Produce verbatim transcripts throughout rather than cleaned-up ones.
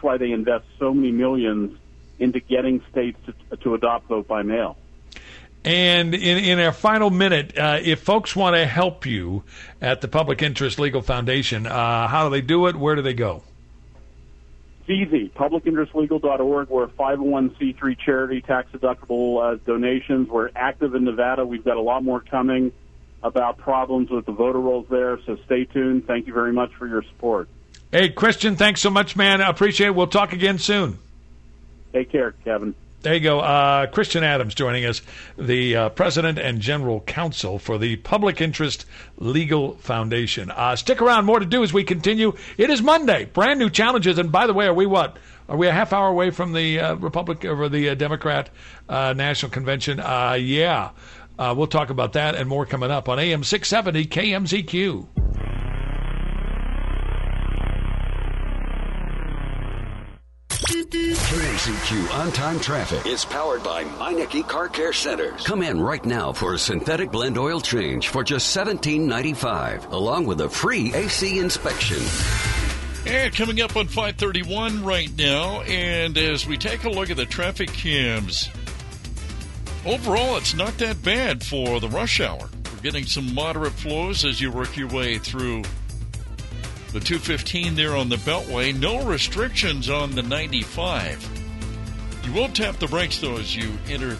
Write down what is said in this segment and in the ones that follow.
that's why they invest so many millions into getting states to, to adopt vote by mail. And in, in our final minute, uh, if folks want to help you at the Public Interest Legal Foundation, uh, how do they do it? Where do they go? It's easy. public interest legal dot org. We're a five oh one c three charity, tax-deductible uh, donations. We're active in Nevada. We've got a lot more coming about problems with the voter rolls there, so stay tuned. Thank you very much for your support. Hey, Christian, thanks so much, man. I appreciate it. We'll talk again soon. Take care, Kevin. There you go. Uh, Christian Adams joining us, the uh, President and General Counsel for the Public Interest Legal Foundation. Uh, stick around. More to do as we continue. It is Monday. Brand new challenges. And by the way, are we what? Are we a half hour away from the uh, Republic or the uh, Democrat uh, National Convention? Uh, yeah. Uh, we'll talk about that and more coming up on A M six seventy K M Z Q. K M Z Q On-Time Traffic is powered by Meineke Car Care Centers. Come in right now for a synthetic blend oil change for just seventeen ninety-five, along with a free A C inspection. And coming up on five thirty-one right now, and as we take a look at the traffic cams, overall it's not that bad for the rush hour. We're getting some moderate flows as you work your way through the two fifteen there on the Beltway. No restrictions on the ninety-five. You will tap the brakes, though, as you enter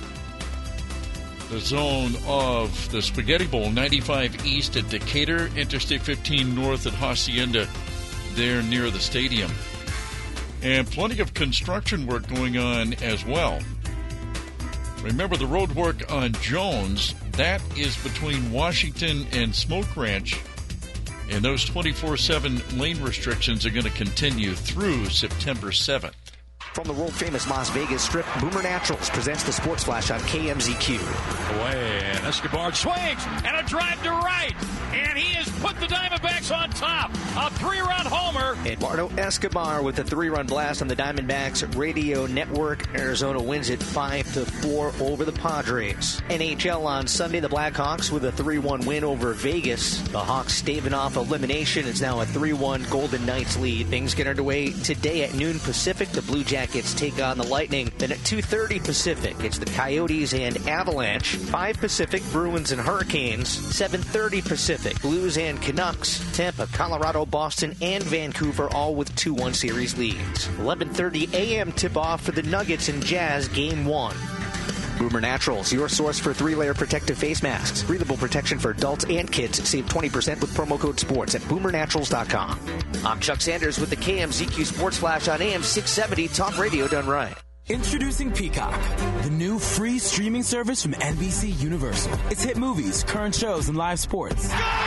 the zone of the Spaghetti Bowl. ninety-five east at Decatur, Interstate fifteen north at Hacienda, there near the stadium. And plenty of construction work going on as well. Remember the road work on Jones, that is between Washington and Smoke Ranch. And those twenty-four seven lane restrictions are going to continue through September seventh. From the world-famous Las Vegas Strip, Boomer Naturals presents the Sports Flash on K M Z Q. Away, and Escobar swings, and a drive to right, and he has put the Diamondbacks on top. A three-run homer. Eduardo Escobar with a three-run blast on the Diamondbacks radio network. Arizona wins it five to four over the Padres. N H L on Sunday, the Blackhawks with a three one win over Vegas. The Hawks staving off elimination. It's now a three one Golden Knights lead. Things get underway today at noon Pacific. The Blue Jackets take on the Lightning. Then at two thirty Pacific, it's the Coyotes and Avalanche. five Pacific, Bruins and Hurricanes. seven thirty Pacific, Blues and Canucks. Tampa, Colorado, Boston, and Vancouver all with two one series leads. eleven thirty a.m. tip-off for the Nuggets and Jazz Game one. Boomer Naturals, your source for three-layer protective face masks. Breathable protection for adults and kids. Save twenty percent with promo code SPORTS at boomer naturals dot com. I'm Chuck Sanders with the K M Z Q Sports Flash on A M six seventy Talk Radio done right. Introducing Peacock, the new free streaming service from N B C Universal. It's hit movies, current shows, and live sports.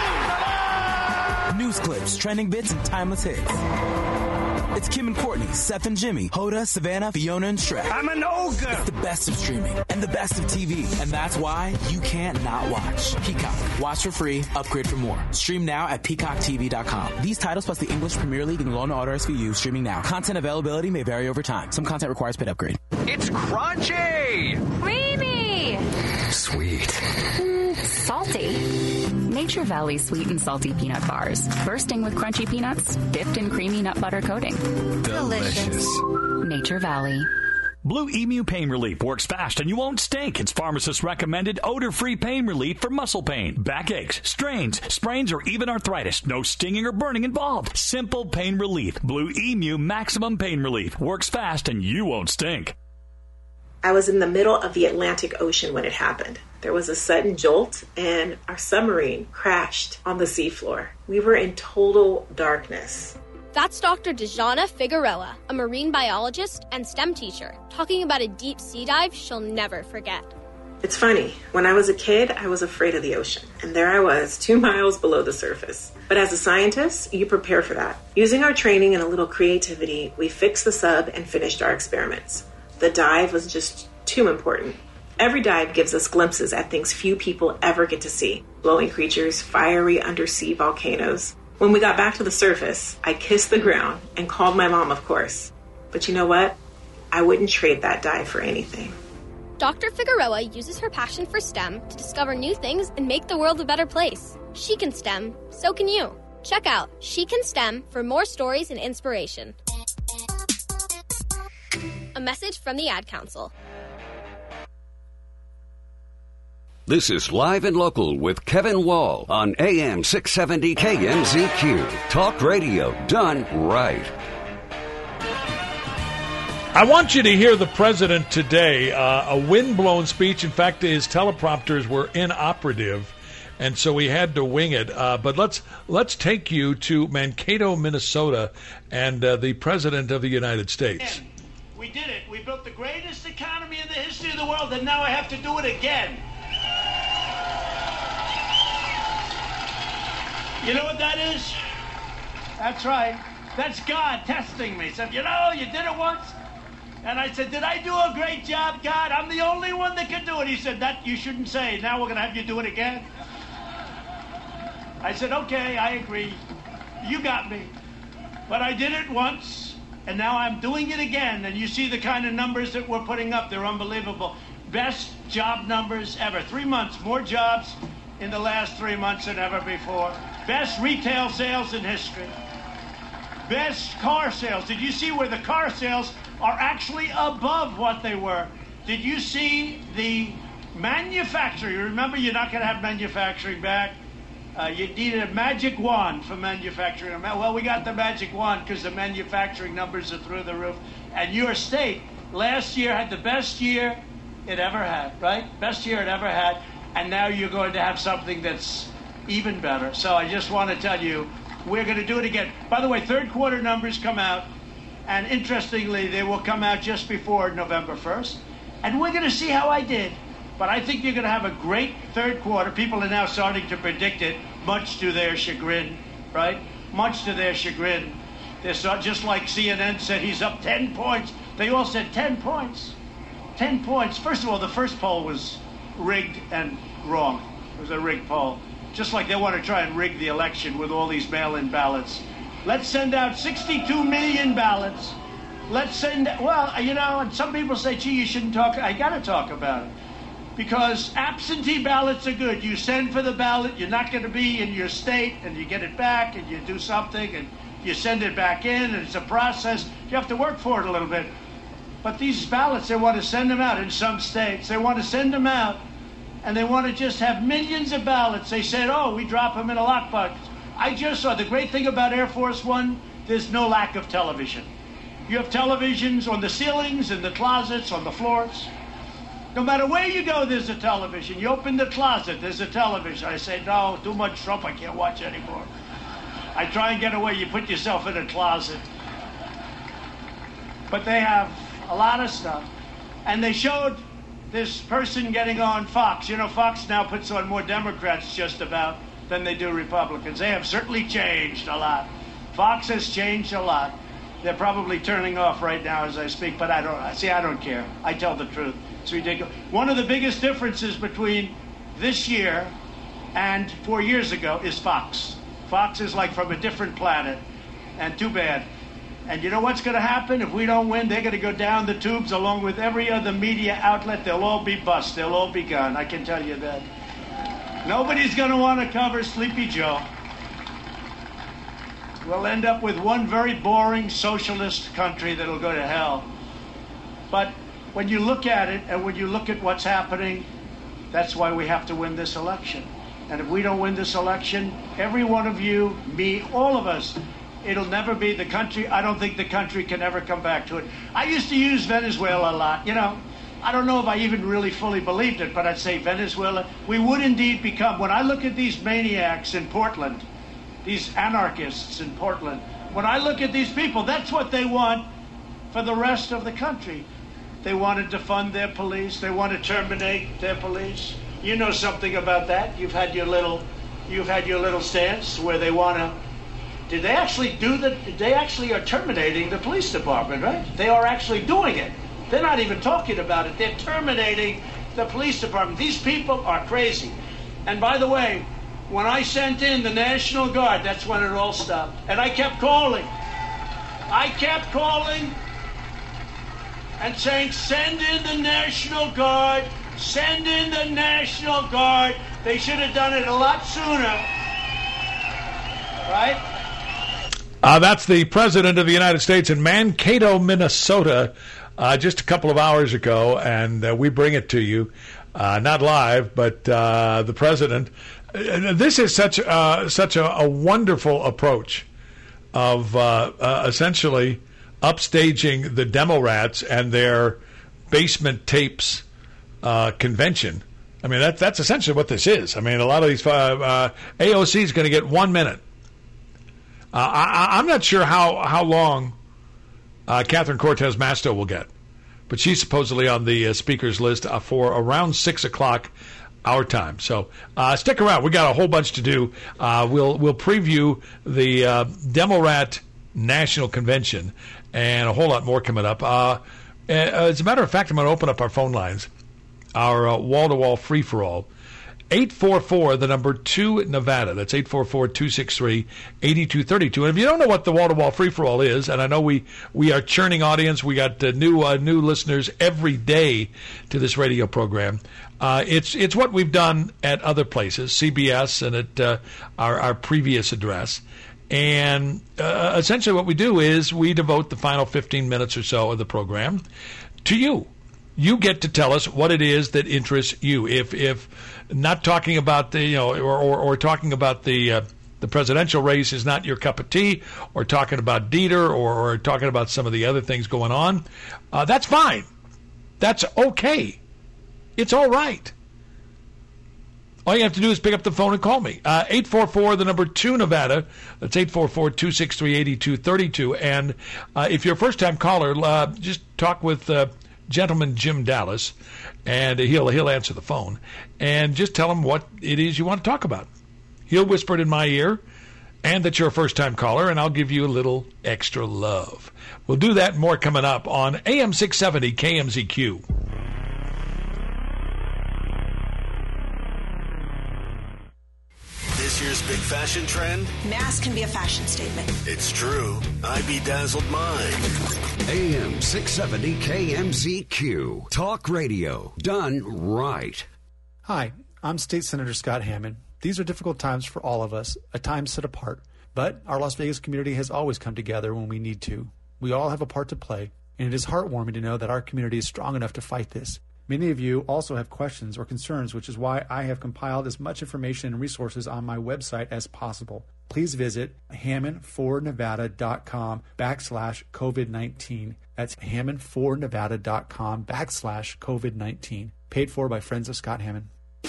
News clips, trending bits, and timeless hits. It's Kim and Courtney, Seth and Jimmy, Hoda, Savannah, Fiona, and Shrek. I'm an ogre! It's the best of streaming and the best of T V. And that's why you can't not watch. Peacock. Watch for free. Upgrade for more. Stream now at peacock t v dot com. These titles plus the English Premier League and Law and Order S V U streaming now. Content availability may vary over time. Some content requires paid upgrade. It's crunchy! Creamy! Sweet. Mm, salty. Nature Valley Sweet and Salty Peanut Bars. Bursting with crunchy peanuts, dipped in creamy nut butter coating. Delicious. Nature Valley. Blue Emu Pain Relief works fast and you won't stink. It's pharmacist recommended odor-free pain relief for muscle pain, backaches, strains, sprains, or even arthritis. No stinging or burning involved. Simple pain relief. Blue Emu Maximum Pain Relief works fast and you won't stink. I was in the middle of the Atlantic Ocean when it happened. There was a sudden jolt and our submarine crashed on the seafloor. We were in total darkness. That's Doctor Dejana Figueroa, a marine biologist and STEM teacher, talking about a deep sea dive she'll never forget. It's funny, when I was a kid, I was afraid of the ocean, and there I was, two miles below the surface. But as a scientist, you prepare for that. Using our training and a little creativity, we fixed the sub and finished our experiments. The dive was just too important. Every dive gives us glimpses at things few people ever get to see. Glowing creatures, fiery undersea volcanoes. When we got back to the surface, I kissed the ground and called my mom, of course. But you know what? I wouldn't trade that dive for anything. Doctor Figueroa uses her passion for STEM to discover new things and make the world a better place. She can STEM, so can you. Check out She Can STEM for more stories and inspiration. A message from the Ad Council. This is Live and Local with Kevin Wall on A M six seventy K M Z Q. Talk radio done right. I want you to hear the president today, uh, a windblown speech. In fact, his teleprompters were inoperative, and so we had to wing it. Uh, but let's let's take you to Mankato, Minnesota, and uh, the president of the United States. We did it. We built the greatest economy in the history of the world, and now I have to do it again. You know what that is? That's right. That's God testing me. Said, you know, you did it once. And I said, did I do a great job, God? I'm the only one that can do it. He said, that you shouldn't say. Now we're going to have you do it again. I said, okay, I agree. You got me. But I did it once, and now I'm doing it again. And you see the kind of numbers that we're putting up. They're unbelievable. Best job numbers ever. Three months, more jobs in the last three months than ever before. Best retail sales in history. Best car sales. Did you see where the car sales are actually above what they were? Did you see the manufacturing? Remember, you're not going to have manufacturing back. Uh, you needed a magic wand for manufacturing. Well, we got the magic wand because the manufacturing numbers are through the roof. And your state last year had the best year it ever had, right? Best year it ever had. And now you're going to have something that's even better. So I just want to tell you, we're going to do it again. By the way, third quarter numbers come out, and interestingly, they will come out just before November first. And we're going to see how I did. But I think you're going to have a great third quarter. People are now starting to predict it, much to their chagrin, right? Much to their chagrin. They're so, just like C N N said, he's up ten points. They all said ten points. ten points. First of all, the first poll was rigged and wrong. It was a rigged poll. Just like they want to try and rig the election with all these mail-in ballots. Let's send out sixty-two million ballots. Let's send, well, you know, and some people say, gee, you shouldn't talk. I got to talk about it. Because absentee ballots are good. You send for the ballot, you're not going to be in your state, and you get it back, and you do something, and you send it back in, and it's a process. You have to work for it a little bit. But these ballots, they want to send them out in some states. They want to send them out. And they want to just have millions of ballots. They said, oh, we drop them in a lockbox. I just saw the great thing about Air Force One, there's no lack of television. You have televisions on the ceilings, in the closets, on the floors. No matter where you go, there's a television. You open the closet, there's a television. I say, no, too much Trump, I can't watch anymore. I try and get away. You put yourself in a closet. But they have a lot of stuff. And they showed this person getting on Fox. You know, Fox now puts on more Democrats just about than they do Republicans. They have certainly changed a lot. Fox has changed a lot. They're probably turning off right now as I speak, but I don't, see, I don't care. I tell the truth. It's ridiculous. One of the biggest differences between this year and four years ago is Fox. Fox is like from a different planet, and too bad. And you know what's going to happen? If we don't win, they're going to go down the tubes along with every other media outlet. They'll all be bust. They'll all be gone. I can tell you that. Nobody's going to want to cover Sleepy Joe. We'll end up with one very boring socialist country that'll go to hell. But when you look at it and when you look at what's happening, that's why we have to win this election. And if we don't win this election, every one of you, me, all of us, it'll never be the country. I don't think the country can ever come back to it. I used to use Venezuela a lot. You know, I don't know if I even really fully believed it, but I'd say Venezuela, we would indeed become, when I look at these maniacs in Portland, these anarchists in Portland, when I look at these people, that's what they want for the rest of the country. They want to defund their police. They want to terminate their police. You know something about that. You've had your little, you've had your little stance where they want to. Did they actually do that? They actually are terminating the police department, right? They are actually doing it. They're not even talking about it. They're terminating the police department. These people are crazy. And by the way, when I sent in the National Guard, that's when it all stopped. And I kept calling. I kept calling and saying, send in the National Guard. Send in the National Guard. They should have done it a lot sooner. Right? Uh, that's the President of the United States in Mankato, Minnesota. uh, just a couple of hours ago, and uh, we bring it to you, uh, not live, but uh, the president. Uh, this is such uh, such a, a wonderful approach of uh, uh, essentially upstaging the demo rats and their basement tapes uh, convention. I mean, that, that's essentially what this is. I mean, a lot of these uh, uh, A O C is going to get one minute. Uh, I, I'm not sure how how long uh, Catherine Cortez Masto will get, but she's supposedly on the uh, speakers list uh, for around six o'clock our time. So uh, stick around. We got a whole bunch to do. Uh, we'll we'll preview the uh, Demo Rat National Convention and a whole lot more coming up. Uh, as a matter of fact, I'm going to open up our phone lines, our uh, wall-to-wall free-for-all. eight four four, the number two, Nevada. That's eight four four, two six three, eight two three two. And if you don't know what the wall-to-wall free-for-all is, and I know we, we are churning audience, we got uh, new uh, new listeners every day to this radio program. Uh, it's it's what we've done at other places, C B S and at uh, our, our previous address. And uh, essentially what we do is we devote the final fifteen minutes or so of the program to you. You get to tell us what it is that interests you. If if not talking about the, you know, or, or, or talking about the uh, the presidential race is not your cup of tea, or talking about Dieter, or, or talking about some of the other things going on, uh, that's fine. That's okay. It's all right. All you have to do is pick up the phone and call me. Uh, eight four four, the number two, Nevada. That's eight four four, two six three, eight two three two. And uh, if you're a first-time caller, uh, just talk with uh, gentleman Jim Dallas, and he'll he'll answer the phone. And just tell him what it is you want to talk about. He'll whisper it in my ear, and that you're a first-time caller, and I'll give you a little extra love. We'll do that and more coming up on A M six seventy K M Z Q. This year's big fashion trend? Mass can be a fashion statement. It's true. I bedazzled mine. A M six seventy K M Z Q. Talk radio done right. Hi, I'm State Senator Scott Hammond. These are difficult times for all of us, a time set apart. But our Las Vegas community has always come together when we need to. We all have a part to play, and it is heartwarming to know that our community is strong enough to fight this. Many of you also have questions or concerns, which is why I have compiled as much information and resources on my website as possible. Please visit hammond for nevada dot com backslash COVID nineteen. That's hammond for nevada dot com backslash COVID nineteen. Paid for by Friends of Scott Hammond.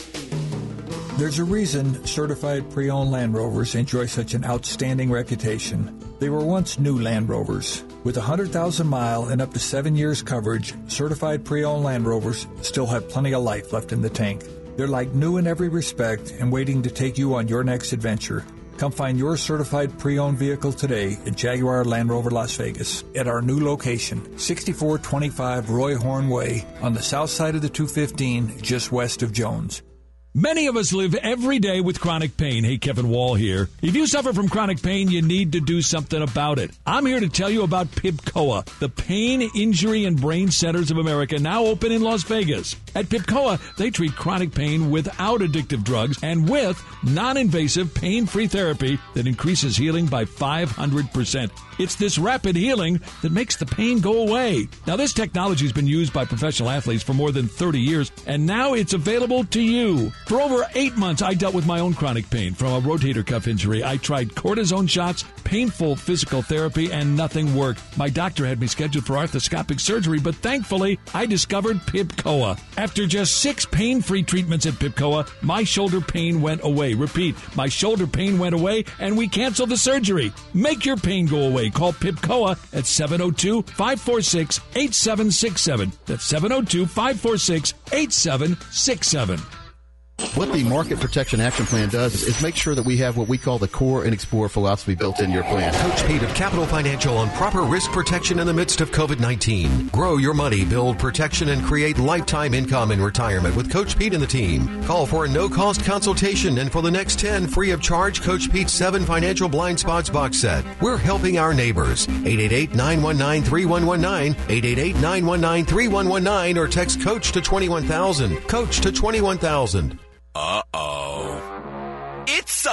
There's a reason certified pre-owned Land Rovers enjoy such an outstanding reputation. They were once new Land Rovers. With one hundred thousand mile and up to seven years coverage, certified pre-owned Land Rovers still have plenty of life left in the tank. They're like new in every respect and waiting to take you on your next adventure. Come find your certified pre-owned vehicle today at Jaguar Land Rover Las Vegas at our new location, sixty-four twenty-five Roy Horn Way on the south side of the two fifteen, just west of Jones. Many of us live every day with chronic pain. Hey, Kevin Wall here. If you suffer from chronic pain, you need to do something about it. I'm here to tell you about PIBCOA, the Pain, Injury, and Brain Centers of America, now open in Las Vegas. At PIBCOA, they treat chronic pain without addictive drugs and with non-invasive pain-free therapy that increases healing by five hundred percent. It's this rapid healing that makes the pain go away. Now, this technology has been used by professional athletes for more than thirty years, and now it's available to you. For over eight months, I dealt with my own chronic pain from a rotator cuff injury. I tried cortisone shots, painful physical therapy, and nothing worked. My doctor had me scheduled for arthroscopic surgery, but thankfully, I discovered PIBCOA. After just six pain-free treatments at PIBCOA, my shoulder pain went away. Repeat, my shoulder pain went away, and we canceled the surgery. Make your pain go away. Call PIBCOA at seven oh two, five four six, eight seven six seven. That's seven oh two, five four six, eight seven six seven. What the Market Protection Action Plan does is, is make sure that we have what we call the core and explore philosophy built into your plan. Coach Pete of Capital Financial on proper risk protection in the midst of COVID nineteen. Grow your money, build protection, and create lifetime income in retirement with Coach Pete and the team. Call for a no-cost consultation, and for the next ten, free of charge, Coach Pete's seven Financial Blind Spots box set. We're helping our neighbors. eight eight eight, nine one nine, three one one nine, eight eight eight, nine one nine, three one one nine, or text COACH to twenty-one thousand. COACH to twenty-one thousand. Uh-oh. It's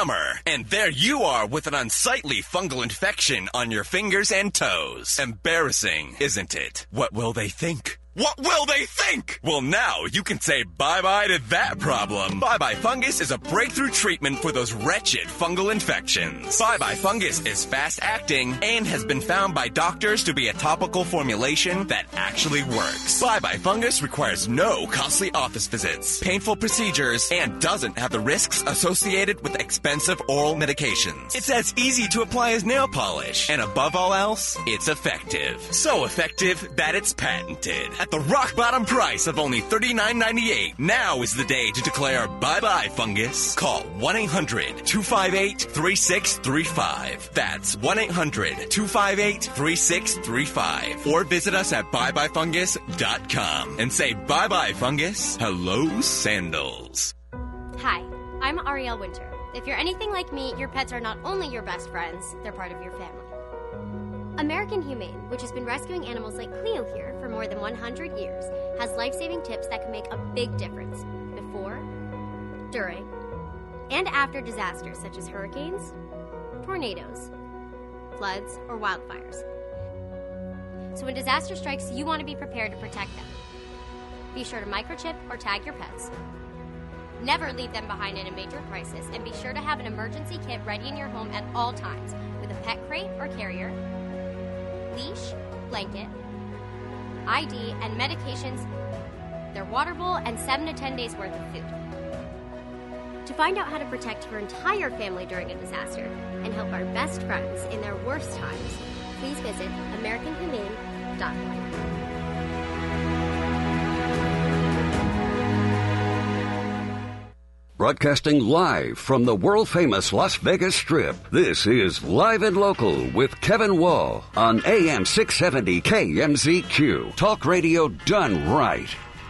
summer, and there you are with an unsightly fungal infection on your fingers and toes. Embarrassing, isn't it? What will they think? What will they think? Well, now you can say bye-bye to that problem. Bye-Bye Fungus is a breakthrough treatment for those wretched fungal infections. Bye-Bye Fungus is fast-acting and has been found by doctors to be a topical formulation that actually works. Bye-Bye Fungus requires no costly office visits, painful procedures, and doesn't have the risks associated with expensive oral medications. It's as easy to apply as nail polish, and above all else, it's effective. So effective that it's patented. At the rock-bottom price of only thirty-nine ninety-eight, now is the day to declare bye-bye fungus. Call one eight hundred two five eight three six three five. That's one eight hundred two five eight three six three five. Or visit us at bye bye fungus dot com and say bye-bye fungus, hello sandals. Hi, I'm Ariel Winter. If you're anything like me, your pets are not only your best friends, they're part of your family. American Humane, which has been rescuing animals like Cleo here for more than one hundred years, has life-saving tips that can make a big difference before, during, and after disasters such as hurricanes, tornadoes, floods, or wildfires. So when disaster strikes, you want to be prepared to protect them. Be sure to microchip or tag your pets. Never leave them behind in a major crisis, and be sure to have an emergency kit ready in your home at all times with a pet crate or carrier, leash, blanket, I D, and medications, their water bowl, and seven to ten days worth of food. To find out how to protect your entire family during a disaster and help our best friends in their worst times, please visit american humane dot org. Broadcasting live from the world-famous Las Vegas Strip, this is Live and Local with Kevin Wall on A M six seventy K M Z Q. Talk radio done right.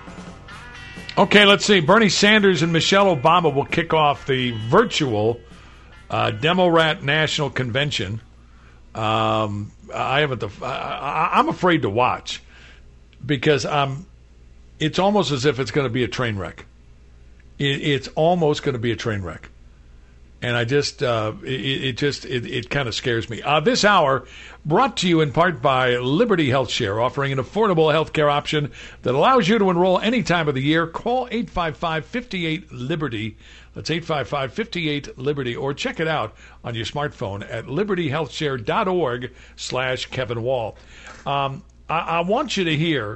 Okay, let's see. Bernie Sanders and Michelle Obama will kick off the virtual uh, Demorat National Convention. Um, I haven't. The, I, I'm afraid to watch because um, it's almost as if it's going to be a train wreck. It's almost going to be a train wreck, and I just uh, it, it just it, it kind of scares me. Uh, this hour brought to you in part by Liberty Health Share, offering an affordable health care option that allows you to enroll any time of the year. Call eight five five, five eight, Liberty. That's eight five five, five eight, Liberty, or check it out on your smartphone at liberty health share dot org slash Kevin Wall. Um, I, I want you to hear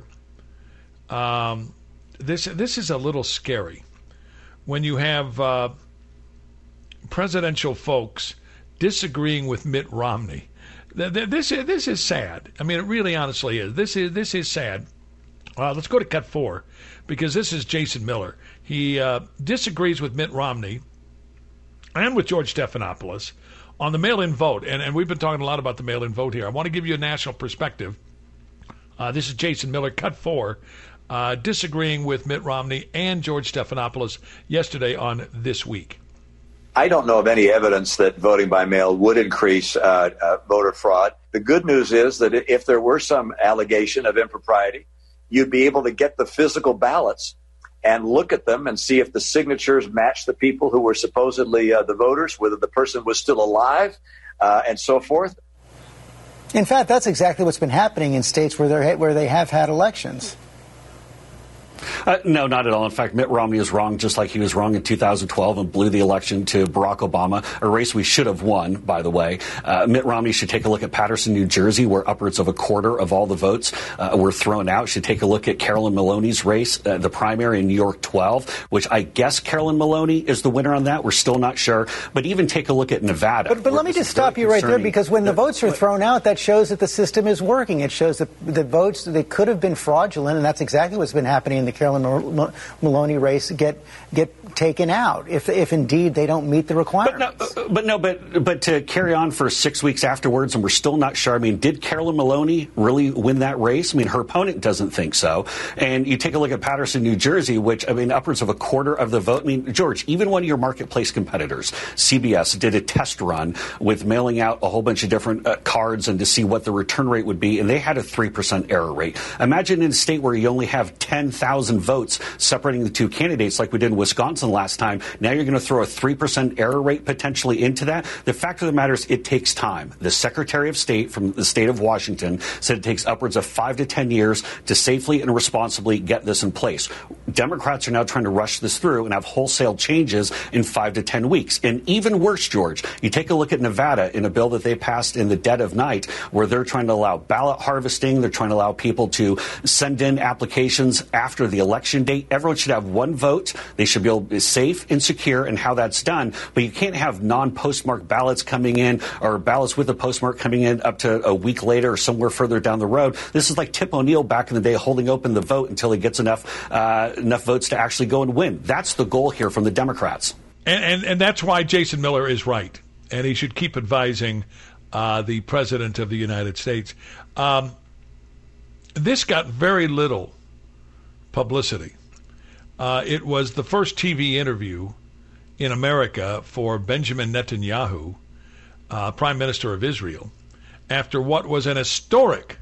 um, this. This is a little scary. When you have uh, presidential folks disagreeing with Mitt Romney, this is, this is sad. I mean, it really honestly is. This is this is sad. Uh, let's go to cut four, because this is Jason Miller. He uh, disagrees with Mitt Romney and with George Stephanopoulos on the mail-in vote. And, and we've been talking a lot about the mail-in vote here. I want to give you a national perspective. Uh, this is Jason Miller, cut four. Uh, disagreeing with Mitt Romney and George Stephanopoulos yesterday on This Week. I don't know of any evidence that voting by mail would increase uh, uh, voter fraud. The good news is that if there were some allegation of impropriety, you'd be able to get the physical ballots and look at them and see if the signatures match the people who were supposedly uh, the voters, whether the person was still alive, uh, and so forth. In fact, that's exactly what's been happening in states where, they're, where they have had elections. Uh, no, not at all. In fact, Mitt Romney is wrong, just like he was wrong in two thousand twelve and blew the election to Barack Obama, a race we should have won, by the way. Uh, Mitt Romney should take a look at Paterson, New Jersey, where upwards of a quarter of all the votes uh, were thrown out. Should take a look at Carolyn Maloney's race, uh, the primary in New York twelve, which I guess Carolyn Maloney is the winner on that. We're still not sure. But even take a look at Nevada. But, but let me just stop you right there, because when the votes are thrown out, that shows that the system is working. It shows that the votes, they could have been fraudulent, and that's exactly what's been happening in the Carolyn Maloney race get get taken out if if indeed they don't meet the requirements. But no, but no, but but to carry on for six weeks afterwards, and we're still not sure. I mean, did Carolyn Maloney really win that race? I mean, her opponent doesn't think so. And you take a look at Paterson, New Jersey, which I mean, upwards of a quarter of the vote. I mean, George, even one of your marketplace competitors, C B S, did a test run with mailing out a whole bunch of different uh, cards and to see what the return rate would be, and they had a three percent error rate. Imagine in a state where you only have ten thousand votes separating the two candidates, like we did in Wisconsin thousand last time. Now you're going to throw a three percent error rate potentially into that. The fact of the matter is it takes time. The Secretary of State from the state of Washington said it takes upwards of five to ten years to safely and responsibly get this in place. Democrats are now trying to rush this through and have wholesale changes in five to ten weeks. And even worse, George, you take a look at Nevada in a bill that they passed in the dead of night where they're trying to allow ballot harvesting. They're trying to allow people to send in applications after the election date. Everyone should have one vote. They should be able to be safe and secure in how that's done. But you can't have non-postmark ballots coming in or ballots with a postmark coming in up to a week later or somewhere further down the road. This is like Tip O'Neill back in the day holding open the vote until he gets enough uh, enough votes to actually go and win. That's the goal here from the Democrats. And, and, and that's why Jason Miller is right. And he should keep advising uh, the President of the United States. Um, this got very little publicity. Uh, it was the first T V interview in America for Benjamin Netanyahu, uh, Prime Minister of Israel, after what was an historic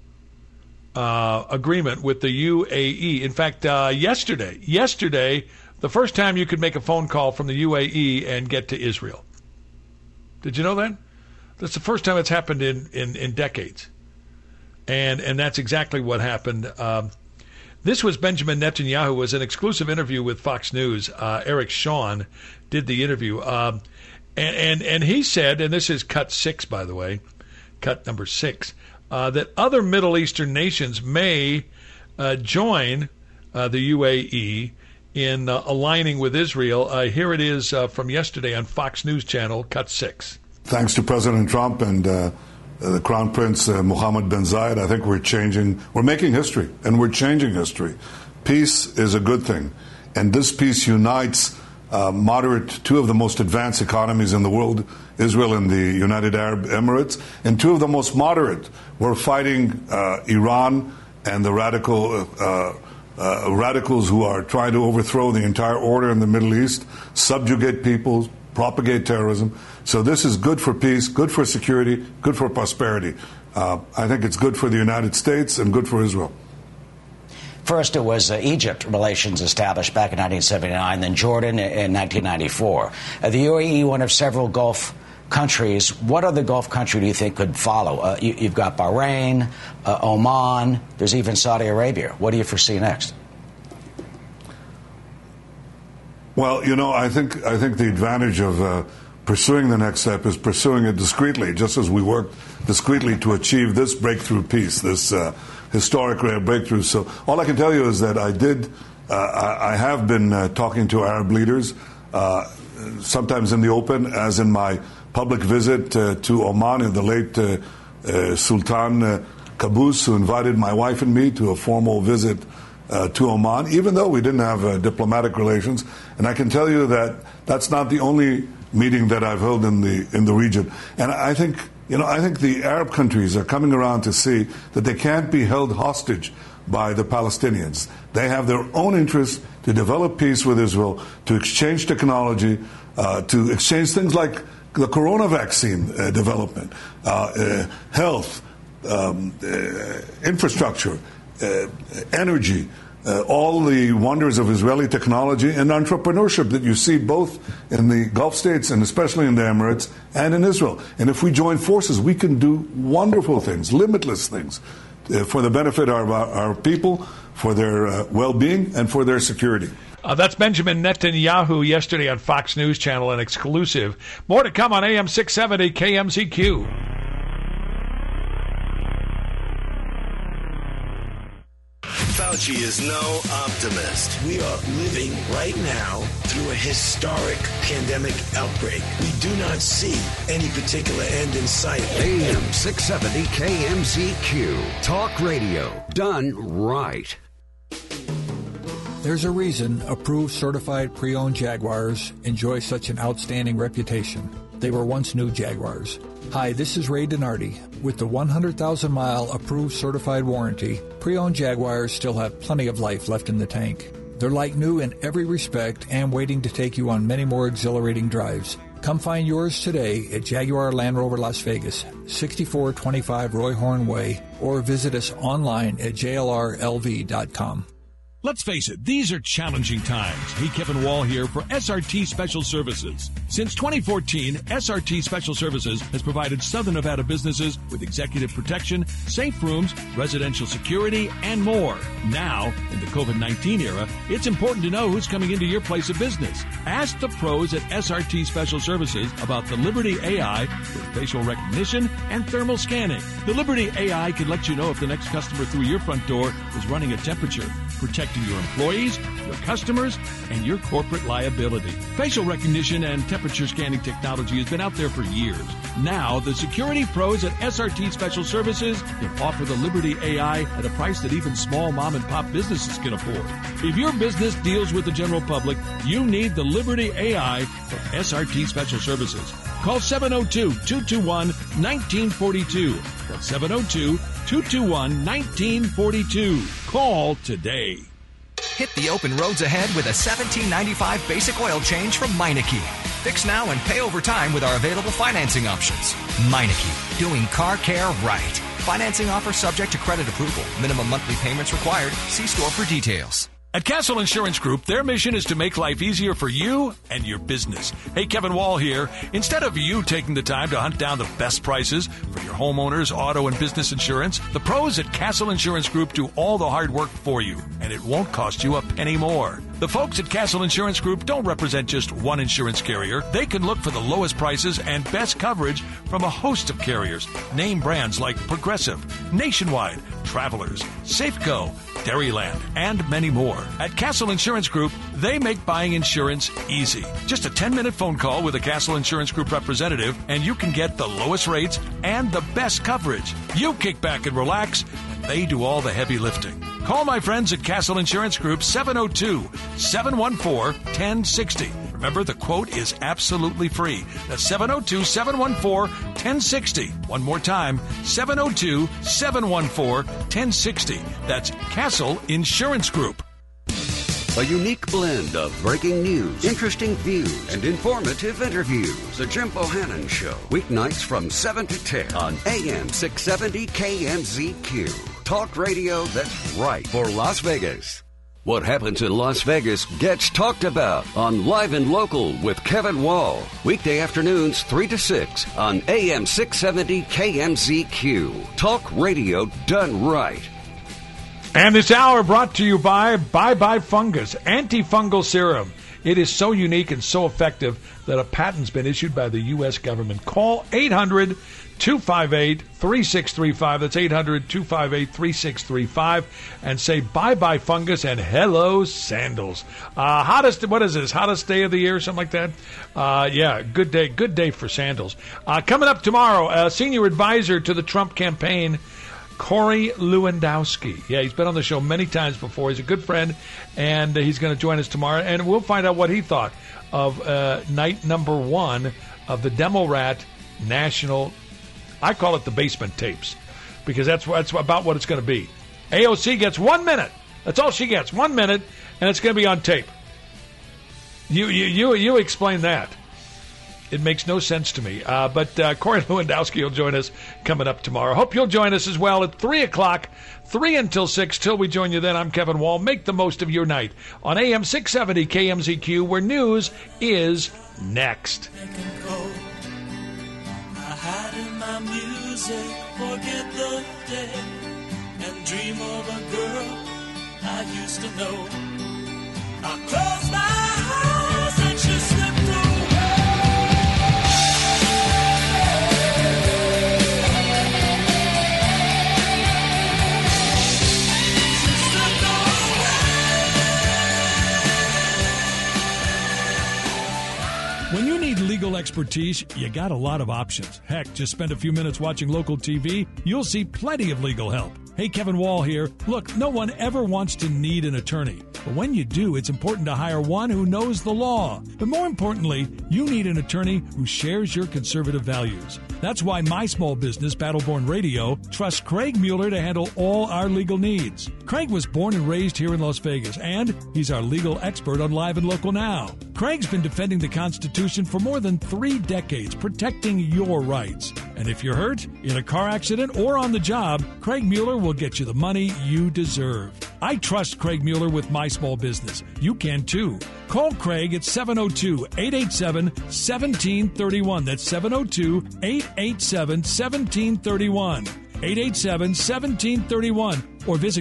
uh, agreement with the U A E. In fact, uh, yesterday, yesterday, the first time you could make a phone call from the U A E and get to Israel. Did you know that? That's the first time it's happened in, in, in decades. And and that's exactly what happened. Um, this was Benjamin Netanyahu. It was an exclusive interview with Fox News. Uh, Eric Shawn did the interview. Um, and, and, and he said, and this is cut six, by the way, cut number six, uh, that other Middle Eastern nations may uh, join uh, the U A E in uh, aligning with Israel. Uh, here it is uh, from yesterday on Fox News Channel, cut six. Thanks to President Trump and uh, the Crown Prince uh, Mohammed bin Zayed, I think we're changing, we're making history, and we're changing history. Peace is a good thing, and this peace unites uh, moderate, two of the most advanced economies in the world, Israel and the United Arab Emirates, and two of the most moderate. We're fighting uh, Iran and the radical uh, uh, radicals who are trying to overthrow the entire order in the Middle East, subjugate people, propagate terrorism. So this is good for peace, good for security, good for prosperity. Uh, I think it's good for the United States and good for Israel. First, it was uh, Egypt relations established back in nineteen seventy-nine, then Jordan in nineteen ninety-four. Uh, the U A E, one of several Gulf countries. What other Gulf country do you think could follow? Uh, you, you've got Bahrain, uh, Oman, there's even Saudi Arabia. What do you foresee next? Well, you know, I think I think the advantage of uh, pursuing the next step is pursuing it discreetly, just as we worked discreetly to achieve this breakthrough peace, this uh, historic rare breakthrough. So all I can tell you is that I did, uh, I, I have been uh, talking to Arab leaders, uh, sometimes in the open, as in my public visit uh, to Oman in the late uh, uh, Sultan uh, Qaboos, who invited my wife and me to a formal visit Uh, to Oman, even though we didn't have uh, diplomatic relations. And I can tell you that that's not the only meeting that I've held in the in the region. And I think, you know, I think the Arab countries are coming around to see that they can't be held hostage by the Palestinians. They have their own interests to develop peace with Israel, to exchange technology, uh, to exchange things like the corona vaccine uh, development, uh, uh, health, um, uh, infrastructure, Uh, energy, uh, all the wonders of Israeli technology and entrepreneurship that you see both in the Gulf states and especially in the Emirates and in Israel. And if we join forces, we can do wonderful things, limitless things, uh, for the benefit of our, our people, for their uh, well-being, and for their security. Uh, that's Benjamin Netanyahu yesterday on Fox News Channel, an exclusive. More to come on A M six seventy K M Z Q. Fauci is no optimist. We are living right now through a historic pandemic outbreak. We do not see any particular end in sight. A M six seventy K M Z Q. Talk radio done right. There's a reason approved certified pre-owned Jaguars enjoy such an outstanding reputation. They were once new Jaguars. Hi, this is Ray Donardi. With the one hundred thousand mile approved certified warranty, pre-owned Jaguars still have plenty of life left in the tank. They're like new in every respect and waiting to take you on many more exhilarating drives. Come find yours today at Jaguar Land Rover Las Vegas, sixty-four twenty-five Roy Horn Way, or visit us online at J L R L V dot com. Let's face it, these are challenging times. Hey, Kevin Wall here for S R T Special Services. Since twenty fourteen, S R T Special Services has provided Southern Nevada businesses with executive protection, safe rooms, residential security, and more. Now, in the COVID nineteen era, it's important to know who's coming into your place of business. Ask the pros at S R T Special Services about the Liberty A I with facial recognition and thermal scanning. The Liberty A I can let you know if the next customer through your front door is running a temperature, protecting your employees, your customers, and your corporate liability. Facial recognition and temperature scanning technology has been out there for years. Now, the security pros at S R T Special Services can offer the Liberty A I at a price that even small mom-and-pop businesses can afford. If your business deals with the general public, you need the Liberty A I from S R T Special Services. Call seven oh two, two two one, one nine four two. That's seven oh two, two two one, one nine four two. Call today. Hit the open roads ahead with a seventeen ninety-five basic oil change from Meineke. Fix now and pay over time with our available financing options. Meineke, doing car care right. Financing offer subject to credit approval. Minimum monthly payments required. See store for details. At Castle Insurance Group, their mission is to make life easier for you and your business. Hey, Kevin Wall here. Instead of you taking the time to hunt down the best prices for your homeowners, auto, and business insurance, the pros at Castle Insurance Group do all the hard work for you, and it won't cost you a penny more. The folks at Castle Insurance Group don't represent just one insurance carrier. They can look for the lowest prices and best coverage from a host of carriers. Name brands like Progressive, Nationwide, Travelers, Safeco, Dairyland, and many more. At Castle Insurance Group, they make buying insurance easy. Just a ten-minute phone call with a Castle Insurance Group representative, and you can get the lowest rates and the best coverage. You kick back and relax, and they do all the heavy lifting. Call my friends at Castle Insurance Group, seven oh two, seven one four, one oh six oh. Remember, the quote is absolutely free. That's seven oh two, seven one four, one oh six oh. One more time, seven oh two, seven one four, one oh six oh. That's Castle Insurance Group. A unique blend of breaking news, interesting views, and informative interviews. The Jim Bohannon Show. Weeknights from seven to ten on A M six seventy K M Z Q. Talk radio that's right for Las Vegas. What happens in Las Vegas gets talked about on Live and Local with Kevin Wall. Weekday afternoons three to six on A M six seventy K M Z Q. Talk radio done right. And this hour brought to you by Bye Bye Fungus Antifungal Serum. It is so unique and so effective that a patent's been issued by the U S government. Call eight hundred, two five eight, three six three five. That's eight hundred, two five eight, three six three five. And say bye-bye fungus and hello sandals. Uh, hottest, what is this, hottest day of the year, something like that? Uh, yeah, good day, good day for sandals. Uh, coming up tomorrow, uh, senior advisor to the Trump campaign, Corey Lewandowski. Yeah, he's been on the show many times before. He's a good friend, and he's going to join us tomorrow. And we'll find out what he thought of uh, night number one of the Demo Rat National, I call it the basement tapes, because that's, that's about what it's going to be. A O C gets one minute. That's all she gets, one minute, and it's going to be on tape. You, you, you, you explain that. It makes no sense to me. Uh, but uh, Corey Lewandowski will join us coming up tomorrow. Hope you'll join us as well at three o'clock, three until six. Till we join you then, I'm Kevin Wall. Make the most of your night on A M six seventy K M Z Q, where news is next. I hide in my music, forget the day, and dream of a girl I used to know. I close my eyes and she slipped away. When you need legal expertise, you got a lot of options. Heck, just spend a few minutes watching local T V. You'll see plenty of legal help. Hey, Kevin Wall here. Look, no one ever wants to need an attorney. But when you do, it's important to hire one who knows the law. But more importantly, you need an attorney who shares your conservative values. That's why my small business, Battleborn Radio, trusts Craig Mueller to handle all our legal needs. Craig was born and raised here in Las Vegas, and he's our legal expert on Live and Local now. Craig's been defending the Constitution for more than three decades, protecting your rights. And if you're hurt, in a car accident, or on the job, Craig Mueller will get you the money you deserve. I trust Craig Mueller with my small business. You can too. Call Craig at seven oh two, eight eight seven, one seven three one. That's seven oh two, eight eight seven, one seven three one. eight eight seven, one seven three one. Or visit